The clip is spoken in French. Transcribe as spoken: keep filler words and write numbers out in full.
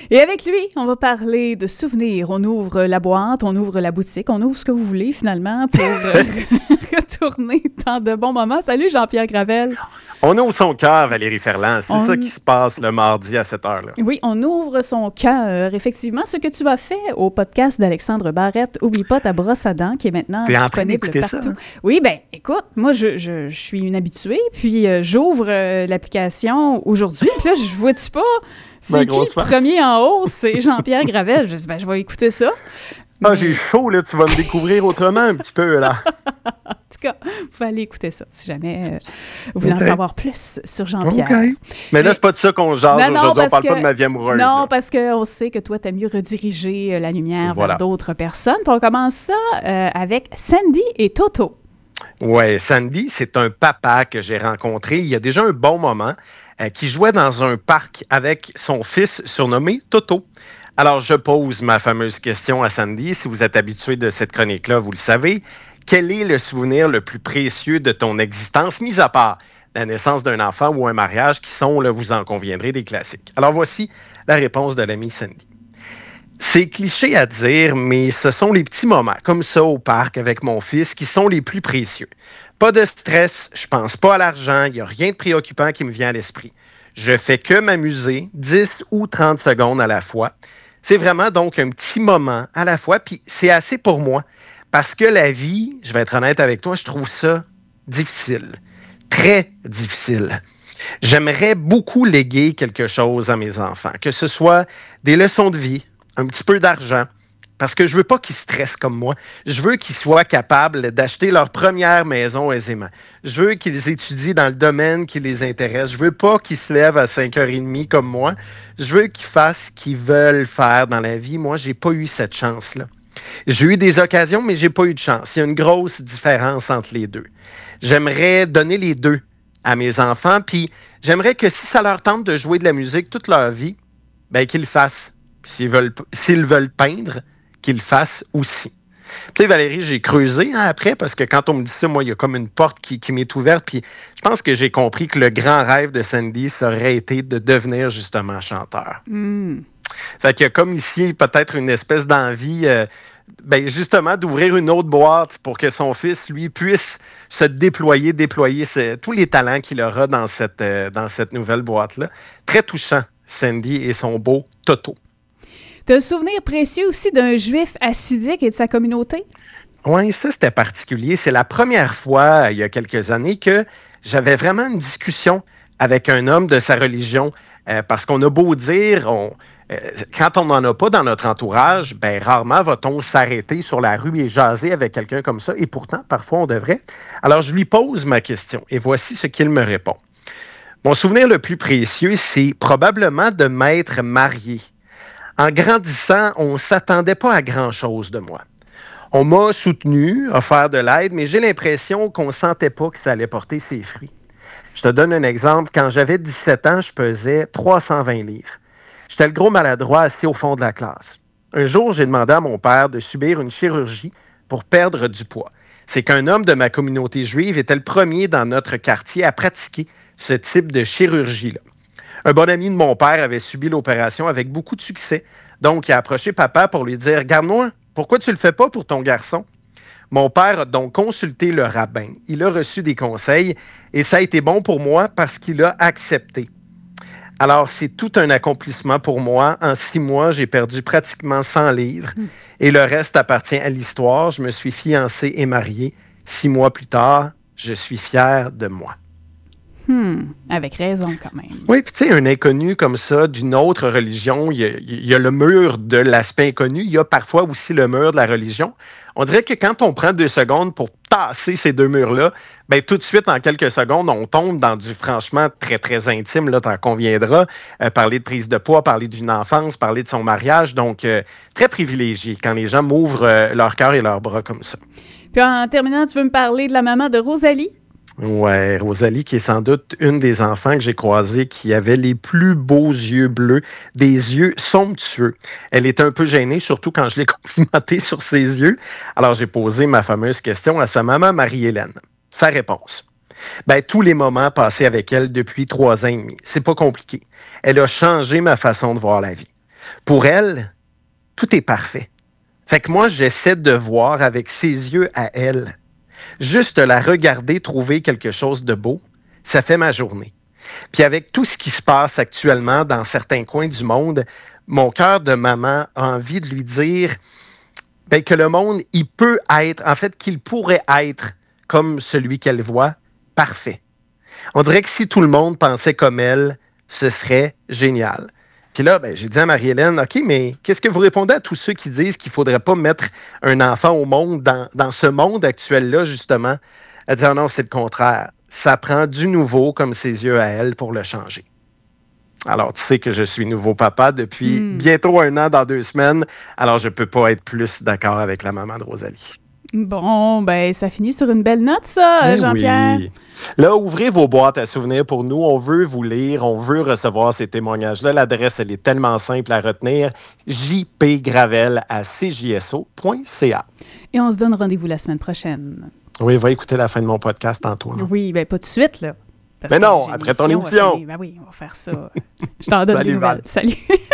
Et avec lui, on va parler de souvenirs. On ouvre la boîte, on ouvre la boutique, on ouvre ce que vous voulez finalement pour euh, retourner dans de bons moments. Salut Jean-Pierre Gravel. On ouvre son cœur, Valérie Ferland. C'est on... ça qui se passe le mardi à cette heure-là. Oui, on ouvre son cœur. Effectivement, ce que tu as fait au podcast d'Alexandre Barrette, Oublie pas ta brosse à dents, qui est maintenant T'es disponible partout. Ça, hein? Oui, bien, écoute, moi, je, je, je suis une habituée, puis euh, j'ouvre euh, l'application aujourd'hui, puis là, je vois-tu pas... C'est qui le face. Premier en haut? C'est Jean-Pierre Gravel. Je dis, ben, je vais écouter ça. Ah, mais... j'ai chaud, là. Tu vas me découvrir autrement un petit peu, là. En tout cas, vous pouvez aller écouter ça si jamais euh, vous voulez okay. en savoir plus sur Jean-Pierre. Okay. Mais là, c'est pas de ça qu'on jase non, non, aujourd'hui. On parle que... pas de ma vie amoureuse. Non, là. parce qu'on sait que toi, t'aimes mieux rediriger la lumière voilà. vers d'autres personnes. Puis on commence ça euh, avec Sandy et Toto. Oui, Sandy, c'est un papa que j'ai rencontré il y a déjà un bon moment. Euh, qui jouait dans un parc avec son fils surnommé Toto. Alors, je pose ma fameuse question à Sandy. Si vous êtes habitué de cette chronique-là, vous le savez. Quel est le souvenir le plus précieux de ton existence, mis à part la naissance d'un enfant ou un mariage, qui sont, là, vous en conviendrez, des classiques? Alors, voici la réponse de l'amie Sandy. C'est cliché à dire, mais ce sont les petits moments, comme ça au parc avec mon fils, qui sont les plus précieux. Pas de stress, je pense pas à l'argent, il n'y a rien de préoccupant qui me vient à l'esprit. Je fais que m'amuser, dix ou trente secondes à la fois. C'est vraiment donc un petit moment à la fois, puis c'est assez pour moi. Parce que la vie, je vais être honnête avec toi, je trouve ça difficile. Très difficile. J'aimerais beaucoup léguer quelque chose à mes enfants, que ce soit des leçons de vie, un petit peu d'argent, parce que je veux pas qu'ils stressent comme moi. Je veux qu'ils soient capables d'acheter leur première maison aisément. Je veux qu'ils étudient dans le domaine qui les intéresse. Je veux pas qu'ils se lèvent à cinq heures trente comme moi. Je veux qu'ils fassent ce qu'ils veulent faire dans la vie. Moi, j'ai pas eu cette chance-là. J'ai eu des occasions, mais j'ai pas eu de chance. Il y a une grosse différence entre les deux. J'aimerais donner les deux à mes enfants, puis j'aimerais que si ça leur tente de jouer de la musique toute leur vie, ben qu'ils le fassent. Puis s'ils veulent, s'ils veulent peindre, qu'ils le fassent aussi. Tu sais, Valérie, j'ai creusé hein, après, parce que quand on me dit ça, moi, il y a comme une porte qui, qui m'est ouverte, puis je pense que j'ai compris que le grand rêve de Sandy, ça aurait été de devenir justement chanteur. Mm. Fait qu'il y a comme ici peut-être une espèce d'envie, euh, ben justement, d'ouvrir une autre boîte pour que son fils, lui, puisse se déployer, déployer ce, tous les talents qu'il aura dans cette, euh, dans cette nouvelle boîte-là. Très touchant, Sandy et son beau Toto. Tu as un souvenir précieux aussi d'un juif assidique et de sa communauté? Oui, ça, c'était particulier. C'est la première fois, il y a quelques années, que j'avais vraiment une discussion avec un homme de sa religion. Euh, parce qu'on a beau dire, on, euh, quand on n'en a pas dans notre entourage, ben, rarement va-t-on s'arrêter sur la rue et jaser avec quelqu'un comme ça. Et pourtant, parfois, on devrait. Alors, je lui pose ma question et voici ce qu'il me répond. Mon souvenir le plus précieux, c'est probablement de m'être marié. En grandissant, on ne s'attendait pas à grand-chose de moi. On m'a soutenu, offert de l'aide, mais j'ai l'impression qu'on ne sentait pas que ça allait porter ses fruits. Je te donne un exemple. Quand j'avais dix-sept ans, je pesais trois cent vingt livres. J'étais le gros maladroit assis au fond de la classe. Un jour, j'ai demandé à mon père de subir une chirurgie pour perdre du poids. C'est qu'un homme de ma communauté juive était le premier dans notre quartier à pratiquer ce type de chirurgie-là. Un bon ami de mon père avait subi l'opération avec beaucoup de succès. Donc, il a approché papa pour lui dire « Garde-moi, pourquoi tu ne le fais pas pour ton garçon? » Mon père a donc consulté le rabbin. Il a reçu des conseils et ça a été bon pour moi parce qu'il a accepté. Alors, c'est tout un accomplissement pour moi. En six mois, j'ai perdu pratiquement cent livres et le reste appartient à l'histoire. Je me suis fiancé et marié. Six mois plus tard, je suis fier de moi. Hmm, avec raison quand même. Oui, puis tu sais, un inconnu comme ça, d'une autre religion, il y, a, il y a le mur de l'aspect inconnu, il y a parfois aussi le mur de la religion. On dirait que quand on prend deux secondes pour tasser ces deux murs-là, bien tout de suite, en quelques secondes, on tombe dans du franchement très, très intime, là, t'en conviendras. Euh, parler de prise de poids, parler d'une enfance, parler de son mariage. Donc, euh, très privilégié quand les gens m'ouvrent euh, leur cœur et leurs bras comme ça. Puis en terminant, tu veux me parler de la maman de Rosalie? Oui, Rosalie, qui est sans doute une des enfants que j'ai croisés qui avait les plus beaux yeux bleus, des yeux somptueux. Elle était un peu gênée, surtout quand je l'ai complimentée sur ses yeux. Alors, j'ai posé ma fameuse question à sa maman, Marie-Hélène. Sa réponse. Ben, tous les moments passés avec elle depuis trois ans et demi. C'est pas compliqué. Elle a changé ma façon de voir la vie. Pour elle, tout est parfait. Fait que moi, j'essaie de voir avec ses yeux à elle. Juste la regarder trouver quelque chose de beau, ça fait ma journée. Puis avec tout ce qui se passe actuellement dans certains coins du monde, mon cœur de maman a envie de lui dire ben, que le monde, il peut être, en fait, qu'il pourrait être comme celui qu'elle voit, parfait. On dirait que si tout le monde pensait comme elle, ce serait génial. Puis là, ben, j'ai dit à Marie-Hélène, OK, mais qu'est-ce que vous répondez à tous ceux qui disent qu'il ne faudrait pas mettre un enfant au monde dans, dans ce monde actuel-là, justement? Elle dit, oh non, c'est le contraire. Ça prend du nouveau comme ses yeux à elle pour le changer. Alors, tu sais que je suis nouveau papa depuis mm. bientôt un an dans deux semaines. Alors, je ne peux pas être plus d'accord avec la maman de Rosalie. Bon, ben, ça finit sur une belle note, ça, eh Jean-Pierre. Oui. Là, ouvrez vos boîtes à souvenirs pour nous. On veut vous lire, on veut recevoir ces témoignages-là. L'adresse, elle est tellement simple à retenir. j p gravel à c j s o point c a. Et on se donne rendez-vous la semaine prochaine. Oui, va écouter la fin de mon podcast, Antoine. Oui, bien, pas tout de suite, là. Mais non, après ton émission. Ben oui, on va faire ça. Je t'en donne Salut, des nouvelles. Val. Salut.